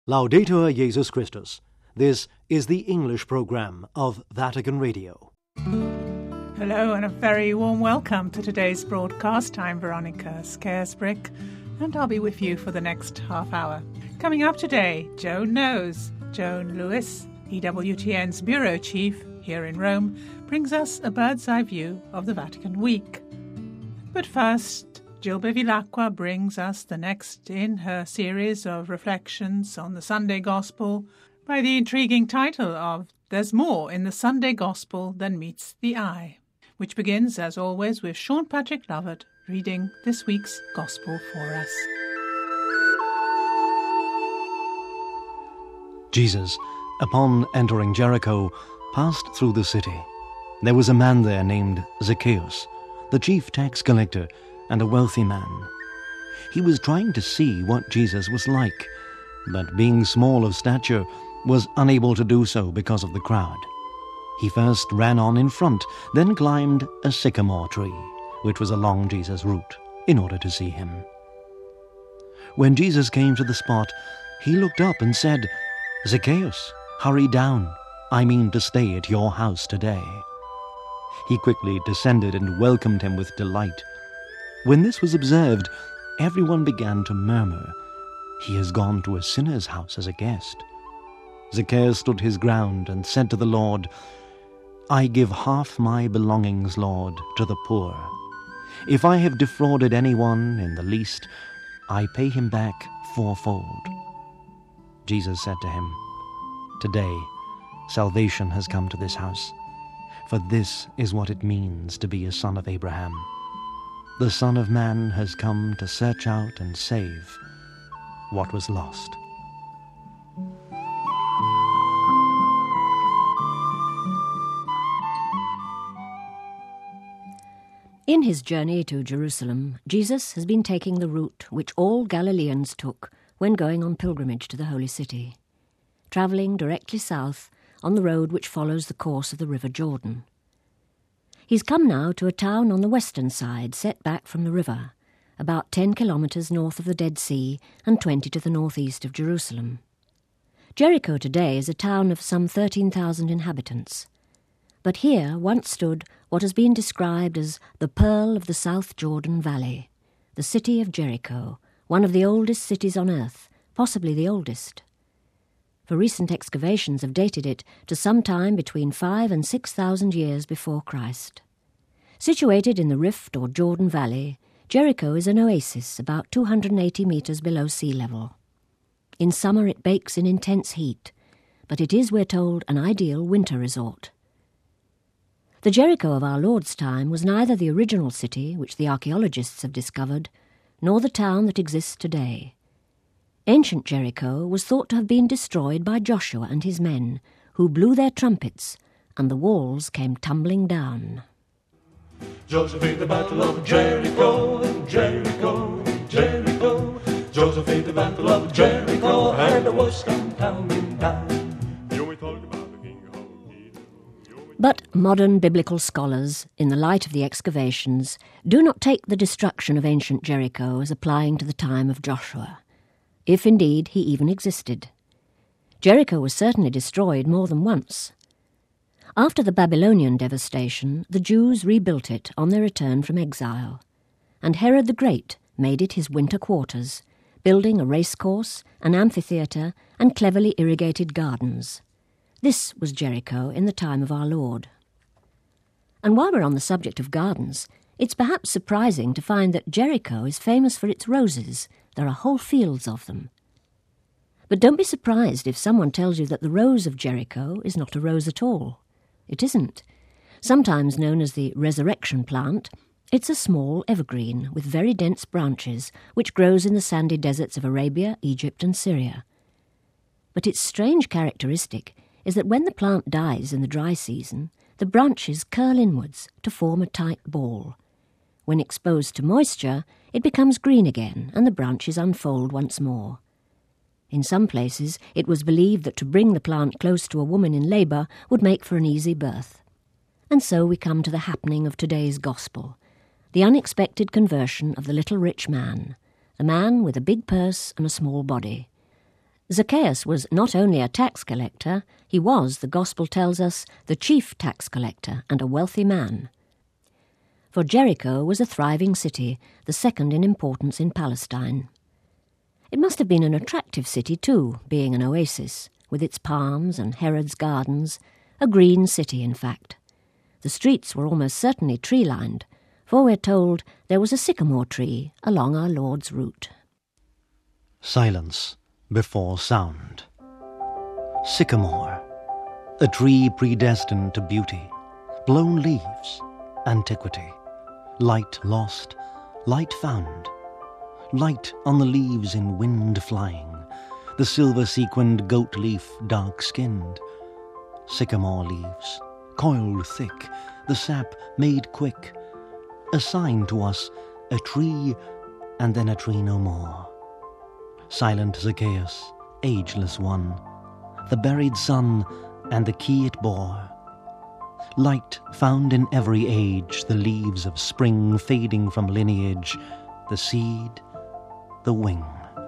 Laudetur Jesus Christus. This is the English program of Vatican Radio. Hello and a very warm welcome to today's broadcast. I'm Veronica Scaresbrick and I'll be with you for the next half hour. Coming up today, Joan Knows. Joan Lewis, EWTN's bureau chief here in Rome, brings us a bird's-eye view of the Vatican Week. But first, Jill Bevilacqua brings us the next in her series of reflections on the Sunday Gospel by the intriguing title of There's More in the Sunday Gospel Than Meets the Eye, which begins, as always, with Sean Patrick Lovett reading this week's Gospel for us. Jesus, upon entering Jericho, passed through the city. There was a man there named Zacchaeus, the chief tax collector and a wealthy man. He was trying to see what Jesus was like, but being small of stature, was unable to do so because of the crowd. He first ran on in front, then climbed a sycamore tree, which was along Jesus' route, in order to see him. When Jesus came to the spot, he looked up and said, "Zacchaeus, hurry down. I mean to stay at your house today." He quickly descended and welcomed him with delight. When this was observed, everyone began to murmur, "He has gone to a sinner's house as a guest." Zacchaeus stood his ground and said to the Lord, "I give half my belongings, Lord, to the poor. If I have defrauded anyone in the least, I pay him back fourfold." Jesus said to him, "Today salvation has come to this house, for this is what it means to be a son of Abraham. The Son of Man has come to search out and save what was lost." In his journey to Jerusalem, Jesus has been taking the route which all Galileans took when going on pilgrimage to the Holy City, travelling directly south on the road which follows the course of the River Jordan. He's come now to a town on the western side, set back from the river, about 10 kilometres north of the Dead Sea and 20 to the northeast of Jerusalem. Jericho today is a town of some 13,000 inhabitants. But here once stood what has been described as the Pearl of the South Jordan Valley, the city of Jericho, one of the oldest cities on earth, possibly the oldest. For recent excavations have dated it to some time between 5,000 and 6,000 years before Christ. Situated in the Rift or Jordan Valley, Jericho is an oasis about 280 metres below sea level. In summer it bakes in intense heat, but it is, we're told, an ideal winter resort. The Jericho of our Lord's time was neither the original city, which the archaeologists have discovered, nor the town that exists today. Ancient Jericho was thought to have been destroyed by Joshua and his men, who blew their trumpets, and the walls came tumbling down. Joseph in the battle of Jericho, Jericho, Jericho. Joseph in the battle of Jericho, and the walls come tumbling down. But modern biblical scholars, in the light of the excavations, do not take the destruction of ancient Jericho as applying to the time of Joshua, if indeed he even existed. Jericho was certainly destroyed more than once. After the Babylonian devastation, the Jews rebuilt it on their return from exile, and Herod the Great made it his winter quarters, building a racecourse, an amphitheatre, and cleverly irrigated gardens. This was Jericho in the time of our Lord. And while we're on the subject of gardens, it's perhaps surprising to find that Jericho is famous for its roses. There are whole fields of them. But don't be surprised if someone tells you that the rose of Jericho is not a rose at all. It isn't. Sometimes known as the resurrection plant, it's a small evergreen with very dense branches which grows in the sandy deserts of Arabia, Egypt and Syria. But its strange characteristic is that when the plant dies in the dry season, the branches curl inwards to form a tight ball. When exposed to moisture, it becomes green again and the branches unfold once more. In some places, it was believed that to bring the plant close to a woman in labour would make for an easy birth. And so we come to the happening of today's Gospel, the unexpected conversion of the little rich man, the man with a big purse and a small body. Zacchaeus was not only a tax collector, he was, the Gospel tells us, the chief tax collector and a wealthy man. For Jericho was a thriving city, the second in importance in Palestine. It must have been an attractive city too, being an oasis, with its palms and Herod's gardens, a green city in fact. The streets were almost certainly tree-lined, for we're told there was a sycamore tree along our Lord's route. Silence before sound. Sycamore, a tree predestined to beauty, blown leaves, antiquity, light lost, light found, light on the leaves in wind flying, the silver-sequined goat leaf dark-skinned, sycamore leaves, coiled thick, the sap made quick, a sign to us, a tree, and then a tree no more. Silent Zacchaeus, ageless one, the buried son and the key it bore. Light found in every age, the leaves of spring fading from lineage, the seed, the wing.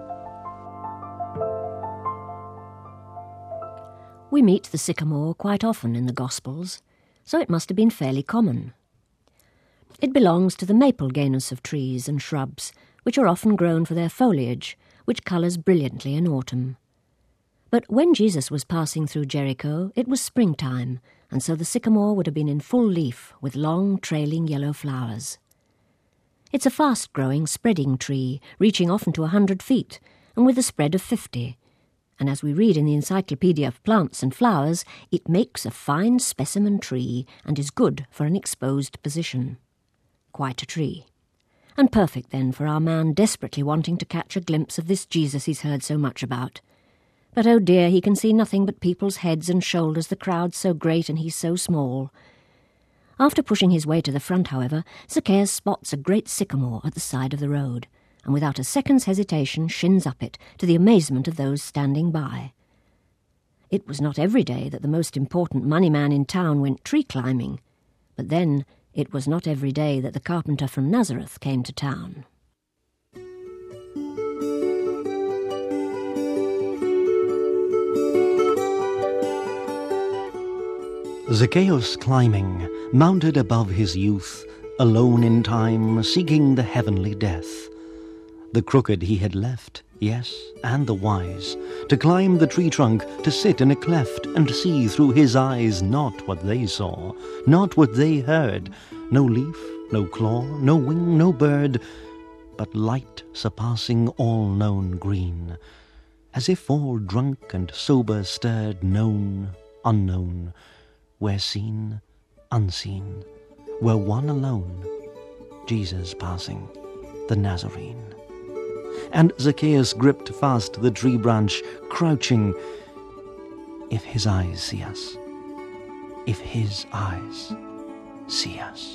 We meet the sycamore quite often in the Gospels, so it must have been fairly common. It belongs to the maple genus of trees and shrubs, which are often grown for their foliage, which colours brilliantly in autumn. But when Jesus was passing through Jericho, it was springtime, and so the sycamore would have been in full leaf with long trailing yellow flowers. It's a fast-growing, spreading tree, reaching often to 100 feet, and with a spread of 50. And as we read in the Encyclopedia of Plants and Flowers, it makes a fine specimen tree and is good for an exposed position. Quite a tree. And perfect, then, for our man desperately wanting to catch a glimpse of this Jesus he's heard so much about. But oh dear, he can see nothing but people's heads and shoulders, the crowd's so great and he's so small. After pushing his way to the front, however, Zacchaeus spots a great sycamore at the side of the road, and without a second's hesitation shins up it, to the amazement of those standing by. It was not every day that the most important money man in town went tree climbing, but then it was not every day that the carpenter from Nazareth came to town. Zacchaeus climbing, mounted above his youth, alone in time, seeking the heavenly death. The crooked he had left, yes, and the wise, to climb the tree trunk, to sit in a cleft and see through his eyes not what they saw, not what they heard, no leaf, no claw, no wing, no bird, but light surpassing all known green, as if all drunk and sober stirred, known, unknown, where seen, unseen, were one alone, Jesus passing, the Nazarene. And Zacchaeus gripped fast the tree branch, crouching. If his eyes see us, if his eyes see us.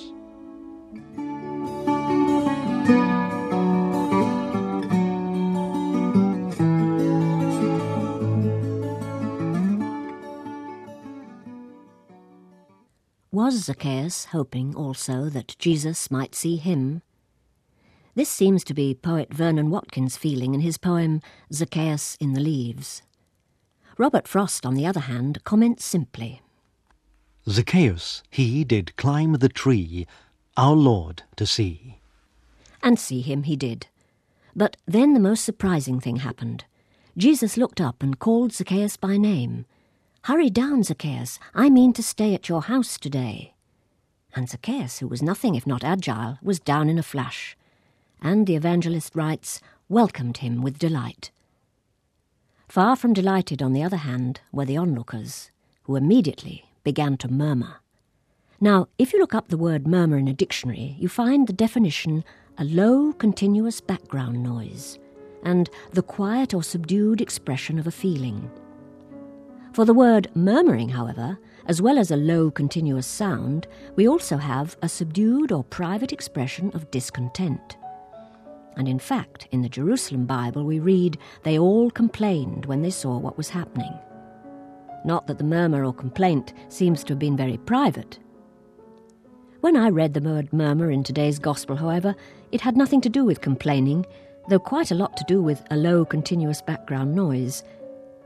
Was Zacchaeus hoping also that Jesus might see him? This seems to be poet Vernon Watkins' feeling in his poem Zacchaeus in the Leaves. Robert Frost, on the other hand, comments simply, Zacchaeus, he did climb the tree, our Lord to see. And see him he did. But then the most surprising thing happened. Jesus looked up and called Zacchaeus by name. "Hurry down, Zacchaeus, I mean to stay at your house today." And Zacchaeus, who was nothing if not agile, was down in a flash. And the evangelist writes, welcomed him with delight. Far from delighted, on the other hand, were the onlookers, who immediately began to murmur. Now, if you look up the word murmur in a dictionary, you find the definition a low, continuous background noise, and the quiet or subdued expression of a feeling. For the word murmuring, however, as well as a low, continuous sound, we also have a subdued or private expression of discontent. And in fact, in the Jerusalem Bible we read, they all complained when they saw what was happening. Not that the murmur or complaint seems to have been very private. When I read the word murmur in today's Gospel, however, it had nothing to do with complaining, though quite a lot to do with a low, continuous background noise,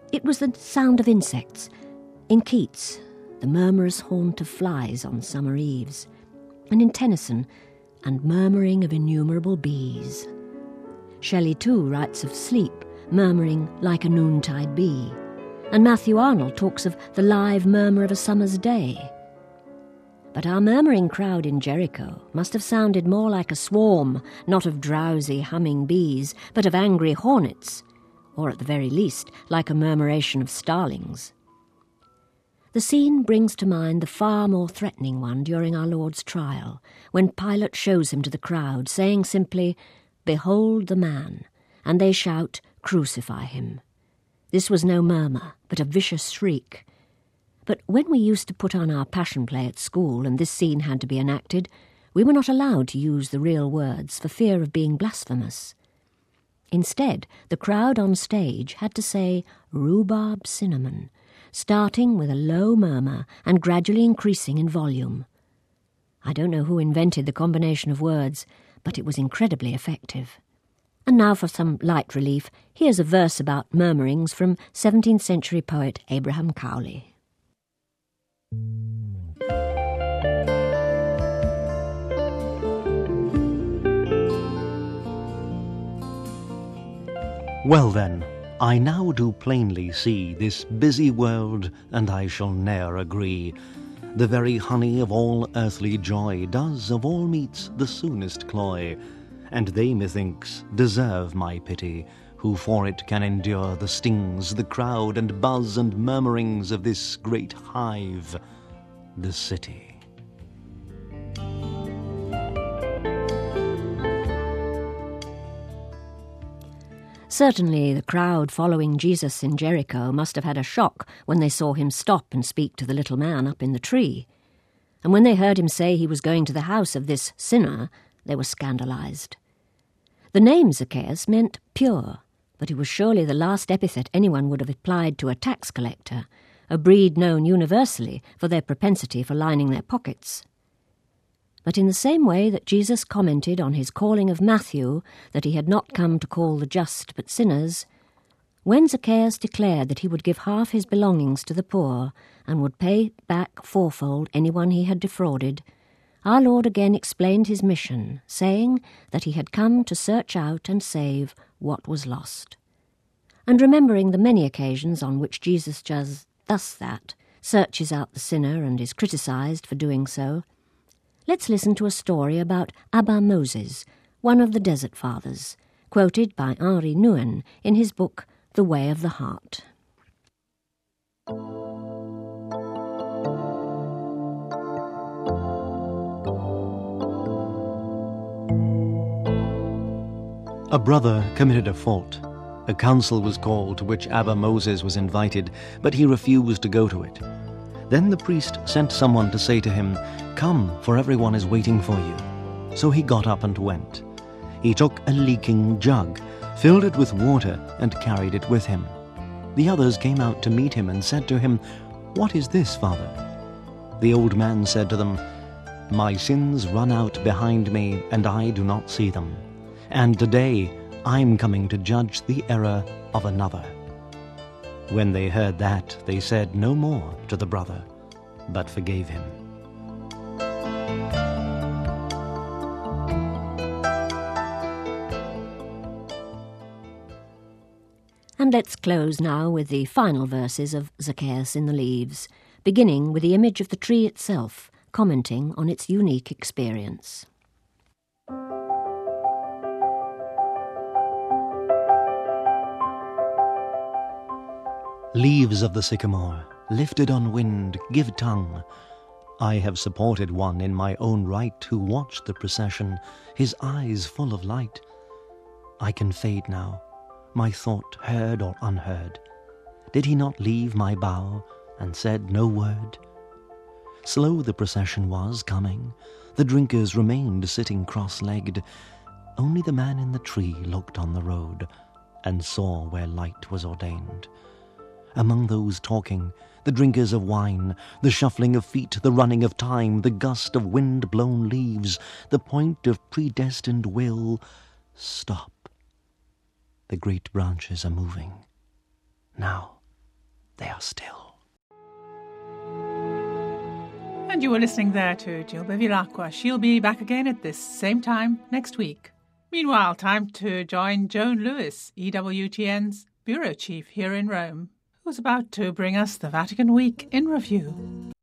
It was the sound of insects. In Keats, the murmurous haunt of flies on summer eves, and in Tennyson, and murmuring of innumerable bees. Shelley, too, writes of sleep, murmuring like a noontide bee, and Matthew Arnold talks of the live murmur of a summer's day. But our murmuring crowd in Jericho must have sounded more like a swarm, not of drowsy humming bees, but of angry hornets, or at the very least, like a murmuration of starlings. The scene brings to mind the far more threatening one during our Lord's trial, when Pilate shows him to the crowd, saying simply, "Behold the man," and they shout, "Crucify him." This was no murmur, but a vicious shriek. But when we used to put on our Passion Play at school and this scene had to be enacted, we were not allowed to use the real words for fear of being blasphemous. Instead, the crowd on stage had to say "rhubarb cinnamon," starting with a low murmur and gradually increasing in volume. I don't know who invented the combination of words, but it was incredibly effective. And now for some light relief, here's a verse about murmurings from 17th century poet Abraham Cowley. Well then, I now do plainly see this busy world, and I shall ne'er agree. The very honey of all earthly joy does of all meats the soonest cloy, and they, methinks, deserve my pity, who for it can endure the stings, the crowd and buzz and murmurings of this great hive, the city. Certainly the crowd following Jesus in Jericho must have had a shock when they saw him stop and speak to the little man up in the tree. And when they heard him say he was going to the house of this sinner, they were scandalized. The name Zacchaeus meant pure, but it was surely the last epithet anyone would have applied to a tax collector, a breed known universally for their propensity for lining their pockets. But in the same way that Jesus commented on his calling of Matthew that he had not come to call the just but sinners, when Zacchaeus declared that he would give half his belongings to the poor and would pay back fourfold anyone he had defrauded, our Lord again explained his mission, saying that he had come to search out and save what was lost. And remembering the many occasions on which Jesus does thus that, searches out the sinner and is criticised for doing so, let's listen to a story about Abba Moses, one of the Desert Fathers, quoted by Henri Nouwen in his book The Way of the Heart. A brother committed a fault. A council was called to which Abba Moses was invited, but he refused to go to it. Then the priest sent someone to say to him, "Come, for everyone is waiting for you." So he got up and went. He took a leaking jug, filled it with water, and carried it with him. The others came out to meet him and said to him, "What is this, Father?" The old man said to them, "My sins run out behind me, and I do not see them. And today I'm coming to judge the error of another." When they heard that, they said no more to the brother, but forgave him. And let's close now with the final verses of Zacchaeus in the Leaves, beginning with the image of the tree itself, commenting on its unique experience. Leaves of the sycamore, lifted on wind, give tongue. I have supported one in my own right who watched the procession, his eyes full of light. I can fade now, my thought heard or unheard. Did he not leave my bough and said no word? Slow the procession was coming, the drinkers remained sitting cross-legged. Only the man in the tree looked on the road and saw where light was ordained. Among those talking, the drinkers of wine, the shuffling of feet, the running of time, the gust of wind-blown leaves, the point of predestined will, stop. The great branches are moving. Now, they are still. And you were listening there to Jill Bevilacqua. She'll be back again at this same time next week. Meanwhile, time to join Joan Lewis, EWTN's bureau chief here in Rome, who's about to bring us the Vatican Week in review.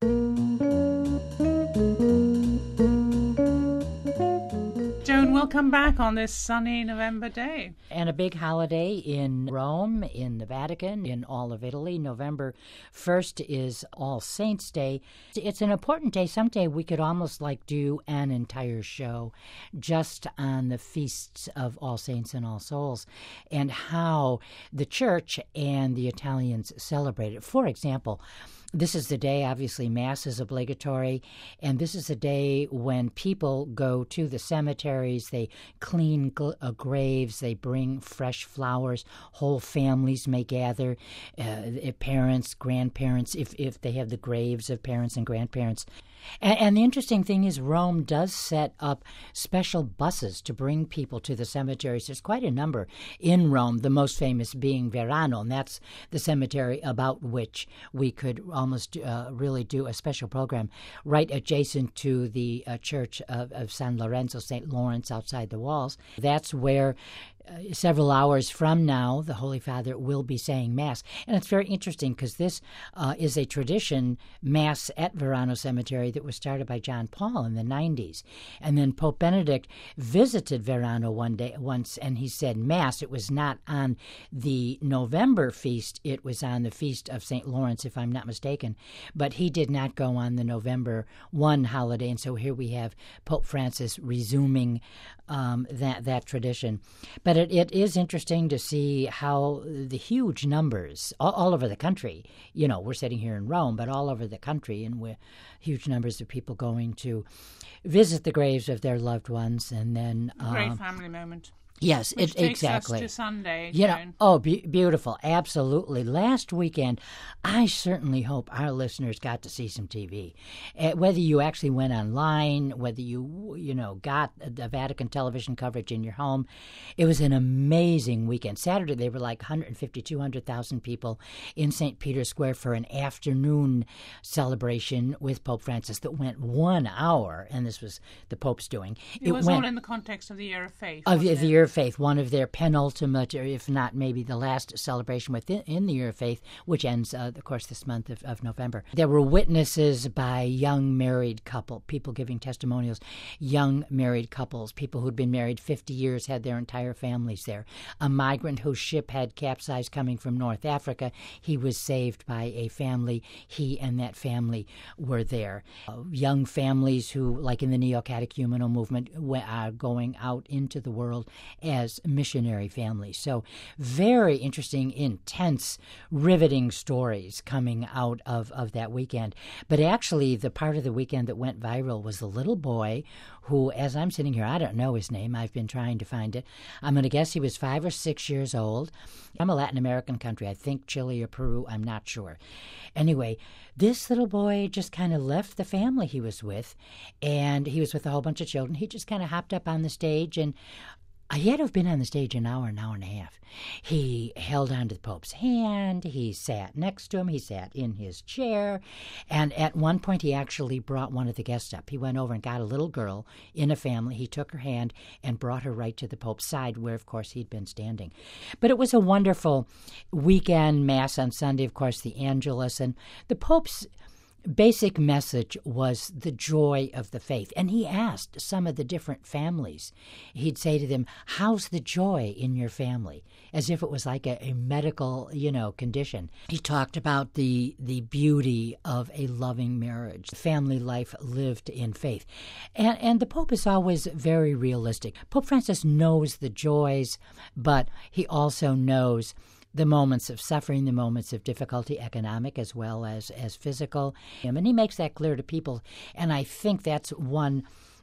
Joan, welcome back on this sunny November day. And a big holiday in Rome, in the Vatican, in all of Italy. November 1st is All Saints' Day. It's an important day. Someday we could almost do an entire show just on the feasts of All Saints and All Souls and how the Church and the Italians celebrate it. For example, this is the day, obviously, Mass is obligatory, and this is the day when people go to the cemeteries, they clean graves, they bring fresh flowers, whole families may gather, parents, grandparents, if they have the graves of parents and grandparents. And the interesting thing is Rome does set up special buses to bring people to the cemeteries. There's quite a number in Rome, the most famous being Verano, and that's the cemetery about which we could almost really do a special program right adjacent to the church of San Lorenzo, St. Lawrence, outside the walls. That's where several hours from now, the Holy Father will be saying Mass. And it's very interesting because this is a tradition, Mass at Verano Cemetery, that was started by John Paul in the 90s. And then Pope Benedict visited Verano once, and he said Mass. It was not on the November feast. It was on the feast of St. Lawrence, if I'm not mistaken. But he did not go on the November 1 holiday. And so here we have Pope Francis resuming that tradition. But it is interesting to see how the huge numbers all over the country, we're sitting here in Rome, but all over the country, and with huge numbers of people going to visit the graves of their loved ones. And then Great family moment. Yes, Which takes exactly. us to Sunday. Beautiful. Absolutely. Last weekend, I certainly hope our listeners got to see some TV. Whether you actually went online, whether you got the Vatican television coverage in your home, it was an amazing weekend. Saturday, they were 150, 200,000 people in St. Peter's Square for an afternoon celebration with Pope Francis that went 1 hour, and this was the Pope's doing. It was all in the context of the Year of Faith. Of the Year of Faith, one of their penultimate, or if not maybe the last celebration within the Year of Faith, which ends, of course, this month of November. There were witnesses by young married couple, people giving testimonials, young married couples, people who'd been married 50 years, had their entire families there. A migrant whose ship had capsized coming from North Africa, he was saved by a family. He and that family were there. Young families who, like in the Neo-Catechumenal movement, are going out into the world as missionary families. So very interesting, intense, riveting stories coming out of that weekend. But actually, the part of the weekend that went viral was the little boy who, as I'm sitting here, I don't know his name. I've been trying to find it. I'm going to guess he was 5 or 6 years old. I'm a Latin American country. I think Chile or Peru. I'm not sure. Anyway, this little boy just kind of left the family he was with, and he was with a whole bunch of children. He just kind of hopped up on the stage, and he had to have been on the stage an hour and a half. He held onto the Pope's hand. He sat next to him. He sat in his chair. And at one point, he actually brought one of the guests up. He went over and got a little girl in a family. He took her hand and brought her right to the Pope's side, where, of course, he'd been standing. But it was a wonderful weekend. Mass on Sunday, of course, the Angelus. And the Pope's basic message was the joy of the faith. And he asked some of the different families, he'd say to them, how's the joy in your family? As if it was like a medical, condition. He talked about the beauty of a loving marriage, family life lived in faith. And the Pope is always very realistic. Pope Francis knows the joys, but he also knows the moments of suffering, the moments of difficulty, economic as well as physical. And he makes that clear to people. And I think that's one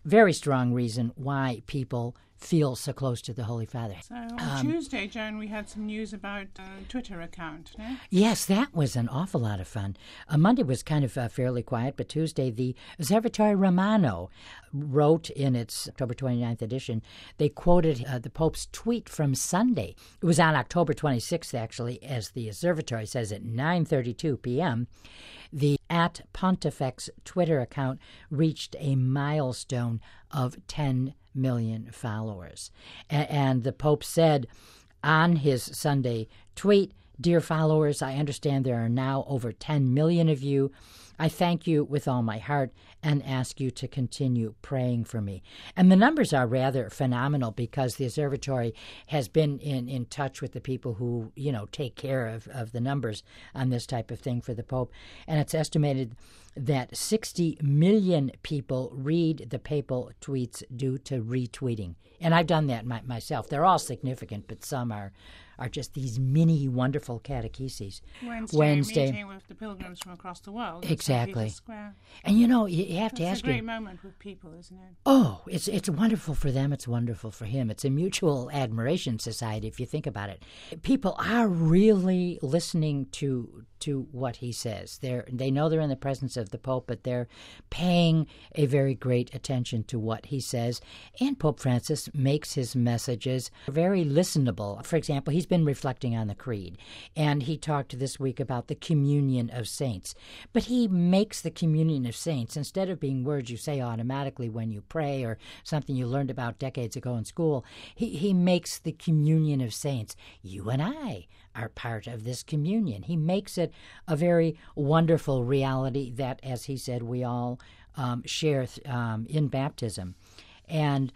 very strong reason why people feel so close to the Holy Father. So on Tuesday, Joan, we had some news about a Twitter account, no? Yes, that was an awful lot of fun. Monday was kind of fairly quiet, but Tuesday, the Osservatore Romano wrote in its October 29th edition, they quoted the Pope's tweet from Sunday. It was on October 26th, actually, as the Osservatore says at 9:32 p.m., the @Pontifex Twitter account reached a milestone of 10 million followers. And the Pope said on his Sunday tweet, "Dear followers, I understand there are now over 10 million of you. I thank you with all my heart and ask you to continue praying for me." And the numbers are rather phenomenal because the Osservatore has been in touch with the people who, take care of the numbers on this type of thing for the Pope. And it's estimated that 60 million people read the papal tweets due to retweeting. And I've done that myself. They're all significant, but some are just these mini wonderful catecheses. Wednesday meeting with the pilgrims from across the world. Exactly. And you have to ask. It's a great moment with people, isn't it? Oh, it's wonderful for them. It's wonderful for him. It's a mutual admiration society, if you think about it. People are really listening to what he says. They know they're in the presence of the Pope, but they're paying a very great attention to what he says. And Pope Francis makes his messages very listenable. For example, he's been reflecting on the Creed, and he talked this week about the communion of saints. But he makes the communion of saints, instead of being words you say automatically when you pray or something you learned about decades ago in school, he makes the communion of saints. You and I are part of this communion. He makes it a very wonderful reality that, as he said, we all share in baptism. And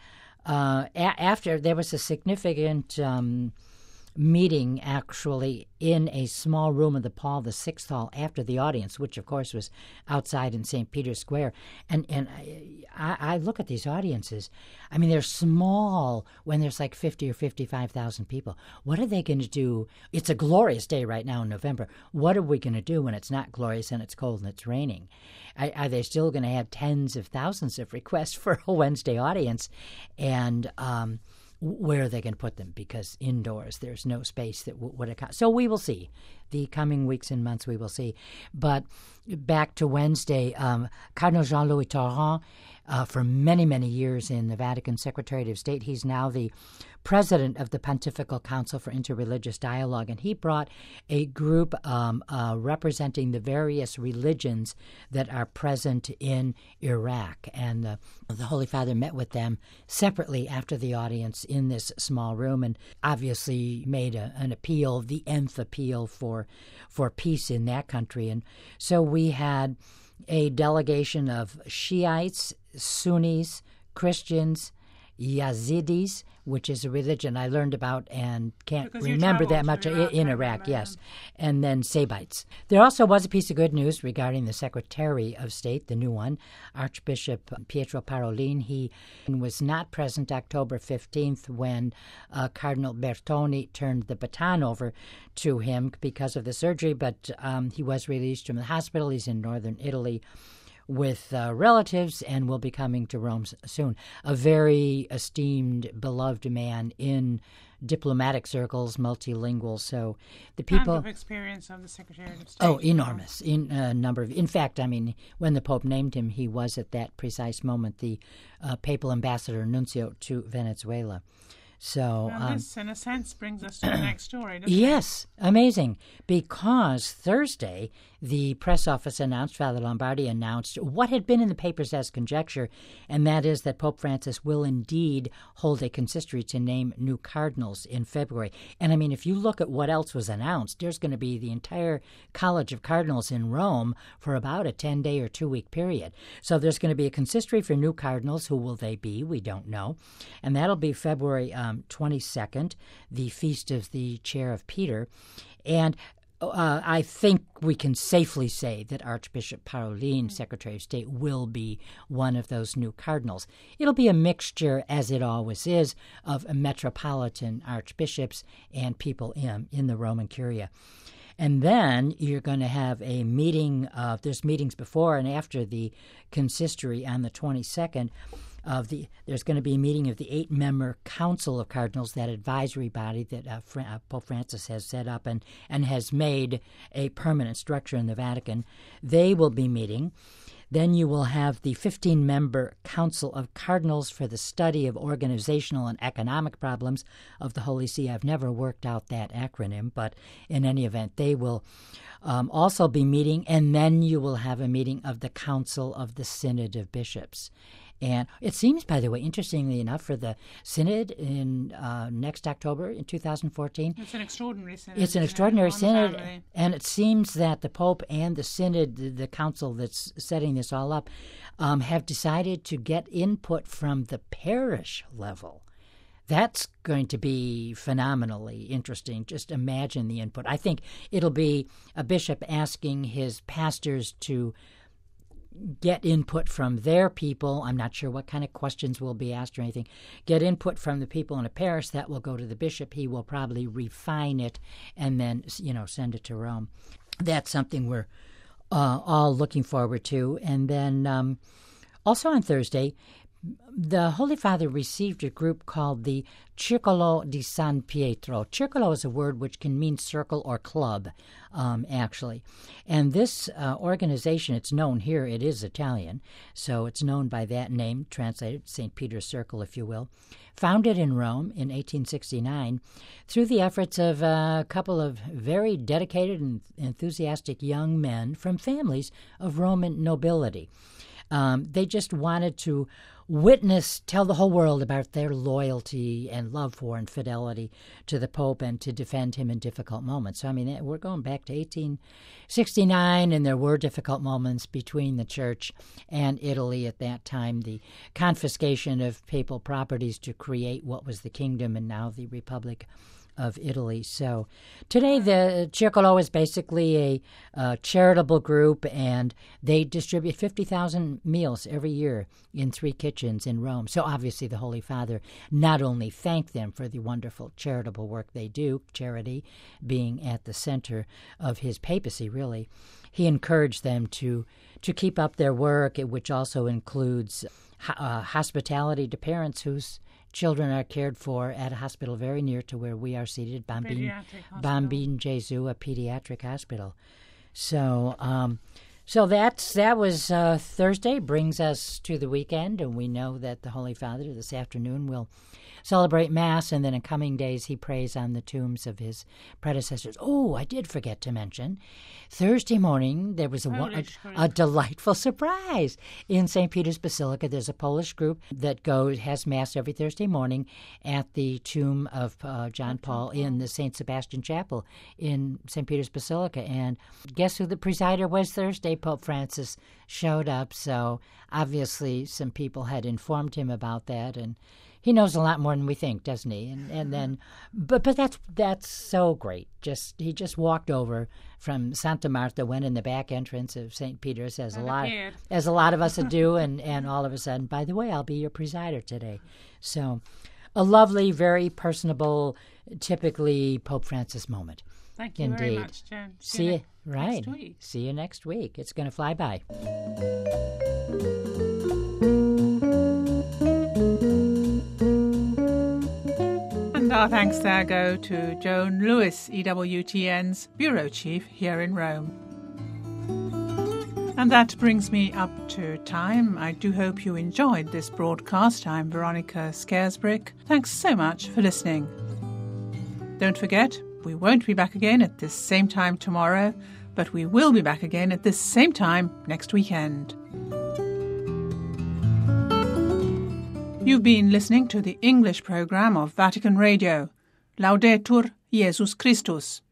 after, there was a significant meeting, actually, in a small room of the Paul VI Hall after the audience, which, of course, was outside in St. Peter's Square. And I look at these audiences. I mean, they're small when there's like 50 or 55,000 people. What are they going to do? It's a glorious day right now in November. What are we going to do when it's not glorious and it's cold and it's raining? Are they still going to have tens of thousands of requests for a Wednesday audience? And where are they going to put them? Because indoors there's no space that would account. So we will see. The coming weeks and months we will see. But back to Wednesday, Cardinal Jean-Louis Tauran, for many, many years in the Vatican Secretariat of State, he's now the president of the Pontifical Council for Interreligious Dialogue, and he brought a group representing the various religions that are present in Iraq. And the Holy Father met with them separately after the audience in this small room and obviously made an appeal, the nth appeal for peace in that country. And so we had a delegation of Shiites, Sunnis, Christians, Yazidis, which is a religion I learned about and can't remember that much in Iraq, yes, and then Sabites. There also was a piece of good news regarding the Secretary of State, the new one, Archbishop Pietro Parolin. He was not present October 15th when Cardinal Bertone turned the baton over to him because of the surgery, but he was released from the hospital. He's in northern Italy with relatives and will be coming to Rome soon. A very esteemed, beloved man in diplomatic circles, multilingual. So the people... And of experience of the Secretary of State. Oh, enormous. In a number of... In fact, I mean, when the Pope named him, he was at that precise moment the papal ambassador nuncio to Venezuela. So this, in a sense, brings us to the next story, doesn't yes, amazing. Because Thursday, the press office announced, Father Lombardi announced, what had been in the papers as conjecture, and that is that Pope Francis will indeed hold a consistory to name new cardinals in February. And I mean, if you look at what else was announced, there's going to be the entire College of Cardinals in Rome for about a 10-day or 2-week period. So there's going to be a consistory for new cardinals. Who will they be? We don't know. And that'll be February 22nd, the feast of the Chair of Peter. And I think we can safely say that Archbishop Parolin, Secretary of State, will be one of those new cardinals. It'll be a mixture, as it always is, of metropolitan archbishops and people in the Roman Curia. And then you're going to have a meeting, there's meetings before and after the consistory on the 22nd, there's going to be a meeting of the 8-member Council of Cardinals, that advisory body that Pope Francis has set up and has made a permanent structure in the Vatican. They will be meeting. Then you will have the 15-member Council of Cardinals for the study of organizational and economic problems of the Holy See. I've never worked out that acronym, but in any event, they will also be meeting, and then you will have a meeting of the Council of the Synod of Bishops. And it seems, by the way, interestingly enough, for the Synod in next October in 2014. It's an extraordinary Synod. It's an extraordinary Synod, and it seems that the Pope and the Synod, the council that's setting this all up, have decided to get input from the parish level. That's going to be phenomenally interesting. Just imagine the input. I think it'll be a bishop asking his pastors to get input from their people. I'm not sure what kind of questions will be asked or anything. Get input from the people in a parish. That will go to the bishop. He will probably refine it and then, send it to Rome. That's something we're all looking forward to. And then also on Thursday, the Holy Father received a group called the Circolo di San Pietro. Circolo is a word which can mean circle or club, actually. And this organization, it's known here, it is Italian, so it's known by that name, translated St. Peter's Circle, if you will. Founded in Rome in 1869 through the efforts of a couple of very dedicated and enthusiastic young men from families of Roman nobility. They just wanted to tell the whole world about their loyalty and love for and fidelity to the Pope and to defend him in difficult moments. So, we're going back to 1869, and there were difficult moments between the Church and Italy at that time. The confiscation of papal properties to create what was the kingdom and now the Republic of Italy. So today the Circolo is basically a charitable group, and they distribute 50,000 meals every year in 3 kitchens in Rome. So obviously the Holy Father not only thanked them for the wonderful charitable work they do, charity being at the center of his papacy, really, he encouraged them to keep up their work, which also includes hospitality to parents whose children are cared for at a hospital very near to where we are seated, Bambin Gesù, a pediatric hospital. So that was Thursday, brings us to the weekend, and we know that the Holy Father this afternoon will celebrate Mass, and then in coming days he prays on the tombs of his predecessors. Oh, I did forget to mention, Thursday morning there was a delightful surprise in St. Peter's Basilica. There's a Polish group that has Mass every Thursday morning at the tomb of John Paul in the St. Sebastian Chapel in St. Peter's Basilica. And guess who the presider was Thursday? Pope Francis showed up, so obviously some people had informed him about that, and he knows a lot more than we think, doesn't he? And then, but that's so great. He just walked over from Santa Marta, went in the back entrance of St. Peter's, as a lot of us do, and all of a sudden, by the way, I'll be your presider today. So, a lovely, very personable, typically Pope Francis moment. Thank you very much, Joan. See you next week. See you next week. It's going to fly by. And our thanks there go to Joan Lewis, EWTN's Bureau Chief here in Rome. And that brings me up to time. I do hope you enjoyed this broadcast. I'm Veronica Scaresbrick. Thanks so much for listening. Don't forget, we won't be back again at this same time tomorrow, but we will be back again at this same time next weekend. You've been listening to the English program of Vatican Radio. Laudetur Jesus Christus.